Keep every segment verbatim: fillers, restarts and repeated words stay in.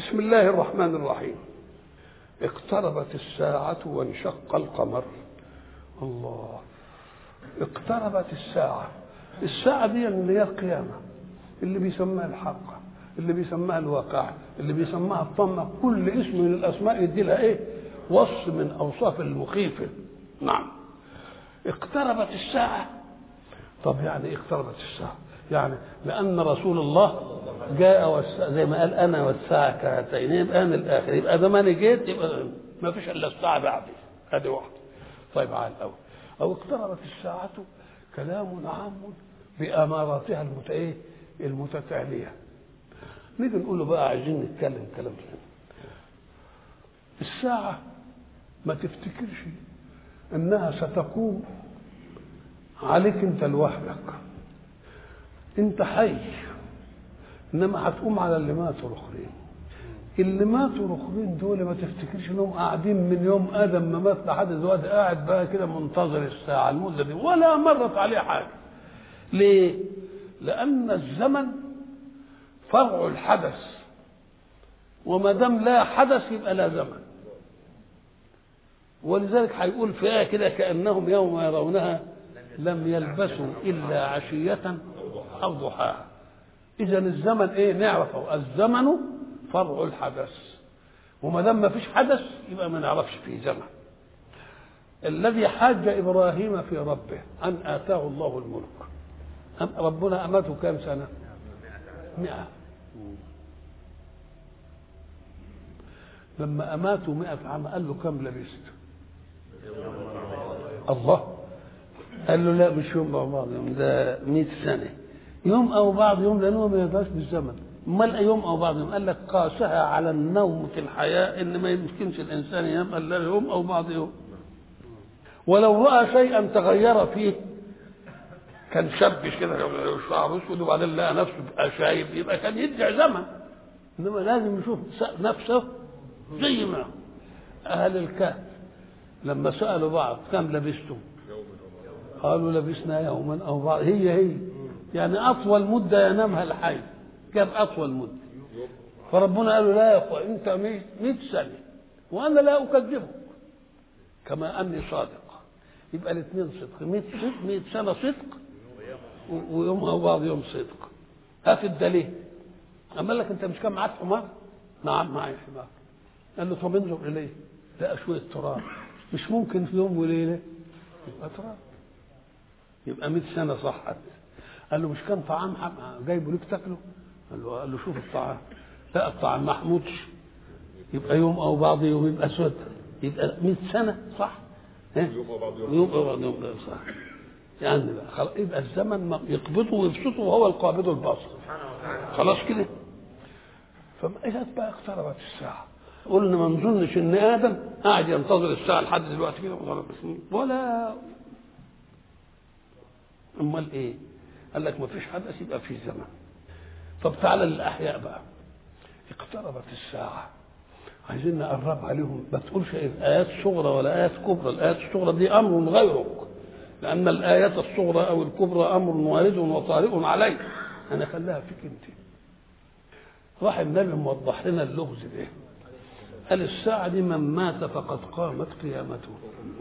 بسم الله الرحمن الرحيم. اقتربت الساعة وانشق القمر. الله، اقتربت الساعة. الساعة دي اللي هي القيامة، اللي بيسمها الحق، اللي بيسمها الواقع، اللي بيسمها الطمة. كل اسم من الأسماء يدي لها إيه؟ وصف من أوصاف المخيفة. نعم، اقتربت الساعة. طب يعني اقتربت الساعة؟ يعني لأن رسول الله جاء زي ما قال أنا والساعة كهاتين، يبقى أنا الآخر، يبقى ده ما أنا جيت يبقى ما فيش إلا الساعة بعدي. هذه واحدة. طيب على الأول، أو اقتربت الساعة كلام عام بأماراتها المت إيه؟ المتتالية. نيجي نقول له بقى عايزين نتكلم كلام ثاني. الساعة ما تفتكرش انها ستقوم عليك انت لوحدك، انت حي، انما هتقوم على اللي ماتوا الاخرين. اللي ماتوا الاخرين دول ما تفتكرش انهم قاعدين من يوم ادم ما مات لحد دلوقتي قاعد بقى كده منتظر الساعه المده دي، ولا مرت عليه حاجه. ليه؟ لان الزمن فرع الحدث، وما دام لا حدث يبقى لا زمن. ولذلك هيقول في آية كده كأنهم يوم يرونها لم يلبسوا إلا عشية أو ضحاها. إذا الزمن إيه؟ نعرفه الزمن فرع الحدث، وما دام ما فيش حدث يبقى ما نعرفش فيه زمن. الذي حاج إبراهيم في ربه أن آتاه الله الملك، ربنا أمته كام سنة؟ مئة. لما أماته مئة عام قال له كم لبست؟ الله قال له لا مش يوم أو بعض يوم، ده مئة سنة. يوم أو بعض يوم لأنه ما يقدرش بالزمن. امال يوم أو بعض يوم؟ قال لك قاسها على النوم في الحياة إن ما يمكنش الإنسان ينام إلا يوم أو بعض يوم. ولو رأى شيئا تغير فيه، كان شبش كده شعره اسود وبعدين لقى نفسه بقى شايب، يبقى كان يدعي زمن. إنما لازم يشوف نفسه زي ما أهل الكهف لما سألوا بعض كم لبستم؟ قالوا لبسنا يوما أو بعض. هي هي يعني أطول مدة ينامها الحي كم أطول مدة؟ فربنا قالوا لا يا أخوة أنت مئة سنة وأنا لا أكذبك كما أني صادق. يبقى الاثنين صدق، مئة سنة صدق ويوم أو بعض يوم صدق. هات الدليل. أما لك أنت مش كان معاك حمار؟ نعم معي حمار. قال له طب انظر إليه، لقى شوية تراب، مش ممكن في يوم وليلة يبقى تراب، يبقى مئة سنة صحت. قال له مش كان طعام جايبه ليك تاكله؟ قال له قال له شوف الطعام، لا الطعام ما حمودش، يبقى يوم أو بعض يوم يبقى سود، يبقى مئة سنة صح؟ يوم أو بعض يوم يوم أو بعض يوم صح. يعني بقى خلاص يبقى الزمن يقبضه ويبسطه وهو القابض الباسط. خلاص كده. فإذا بقى اقتربت الساعة، قلنا ما نظنش ان ادم قاعد ينتظر الساعه لحد دلوقتي كده ولا امال ايه؟ قال لك ما فيش حدث يبقى في زمن. طب تعالى للاحياء بقى. اقتربت الساعه، عايزين نقربها لهم. ما تقولش ايات صغرى ولا ايات كبرى، الايات الصغرى دي امر غيرك، لان الايات الصغرى او الكبرى امر وارد وطارئ عليك. انا خليها فيك انت. راح النبي موضح لنا اللغز ده، قال الساعة دي من مات فقد قامت قيامته.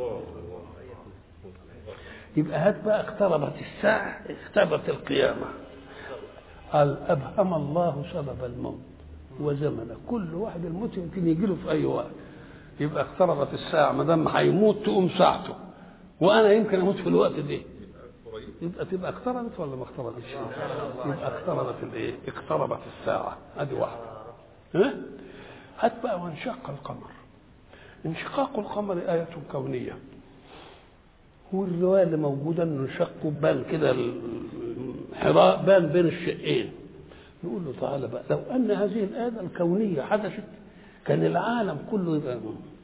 يبقى هات بقى اقتربت الساعة اقتربت القيامة. قال أبهم الله سبب الموت وزمنه، كل واحد الموت يمكن يجي له في أي وقت. يبقى اقتربت الساعة، ما دام هيموت تقوم ساعته، وأنا يمكن أموت في الوقت ده، يبقى تبقى اقتربت ولا ما اقتربتش؟ يبقى اقتربت الايه؟ اقتربت الساعة. ادي واحدة. ها؟ هات بقى وانشق القمر. انشقاق القمر آية كونية، والرواية اللي موجودة انه انشقوا بان كده الحراء بان بين الشقين. نقول له تعالى بقى، لو ان هذه الآية الكونية حدثت كان العالم كله يبقى.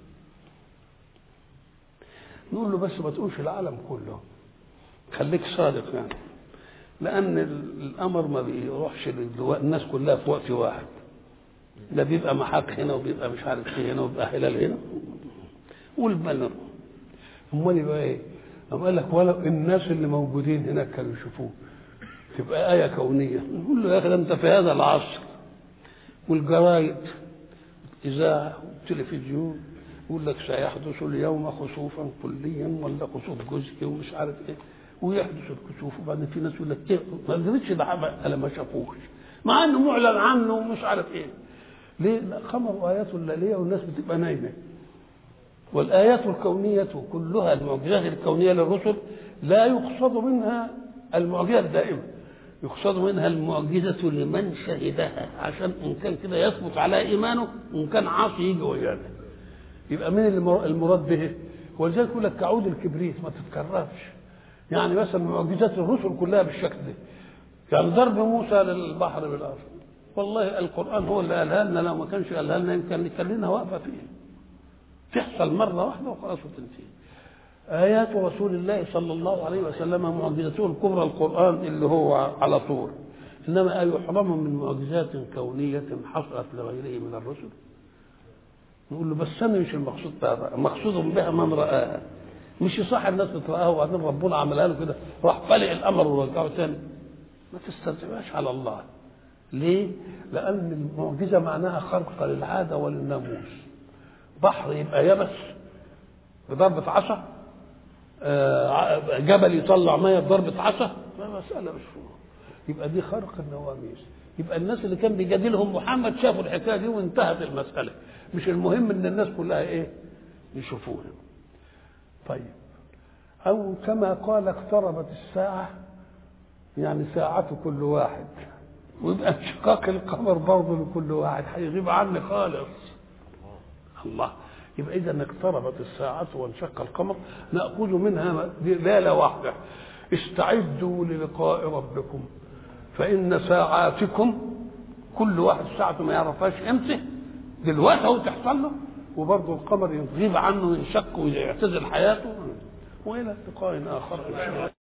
نقول له بس ما تقولش العالم كله، خليك صادق يعني، لأن الأمر ما بيروحش الناس كلها في وقت واحد، ده بيبقى محاك هنا وبيبقى مش عارف ايه هنا وبيبقى هلال هنا والبلد. امال يبقى ايه؟ أما قال لك ولو الناس اللي موجودين هناك كانوا يشوفوه تبقى آية كونية. نقول له يا أخي ده أنت في هذا العصر والجرايد إذاعة وتلفزيون يقول لك سيحدث اليوم خسوفا كليا ولا خسوف جزئي ومش عارف ايه، ويحدث الكسوف وبعدين في ناس يقول لك ايه ما قدرتش ده الا ما شافوش، مع انه معلن عنه ومش عارف ايه. ليه؟ قمر آيات الليلية والناس بتبقى نايمة. والآيات الكونية كلها المعجزات الكونية للرسل لا يقصد منها المعجزة الدائمة، يقصد منها المعجزة لمن شهدها، عشان إن كان كده يثبت على إيمانه وإن كان عاصي يجي ويانا. يبقى من المراد به؟ ولذلك يقول لك كعود الكبريت ما تتكررش. يعني مثلا معجزات الرسل كلها بالشكل ده، يعني ضرب موسى للبحر بالأرض، والله القرآن هو اللي قالها لنا، لو ما كانش قالها لنا يمكن نخلينا واقفة فيه، تحصل مرة واحدة وخلاص وتنتهي. آيات رسول الله صلى الله عليه وسلم معجزته الكبرى القرآن اللي هو على طول، إنما أيحرم من معجزات كونية حصلت لغيره من الرسل؟ نقول له بس أنا مش المقصود بها، مقصود بها من رآها، مش صح الناس بترآها وبعدين ربنا عملها له كده راح فلق الأمر ورجعه تاني. ما تسترجعش على الله. ليه؟ لأن المعجزة معناها خرق للعادة وللناموس. بحر يبقى يبس بضربة عصا، جبل يطلع ميه بضربة عصا، ما مسألة مش فوق. يبقى دي خرق النواميس. يبقى الناس اللي كان بيجادلهم محمد شافوا الحكاية دي وانتهت المسألة، مش المهم ان الناس كلها ايه يشوفوها. طيب، او كما قال اقتربت الساعة، يعني ساعة كل واحد، ويبقى انشقاق القمر برضه لكل واحد هيغيب عني خالص. الله. يبقى إذا اقتربت الساعة وانشق القمر نأخذ منها دلالة واحدة: استعدوا للقاء ربكم فإن ساعاتكم كل واحد ساعته ما يعرفهاش امتى، دلوقتي هو تحصل له، وبرضه القمر يغيب عنه وينشق ويعتزل حياته. وإلى لقاء آخر إن شاء الله.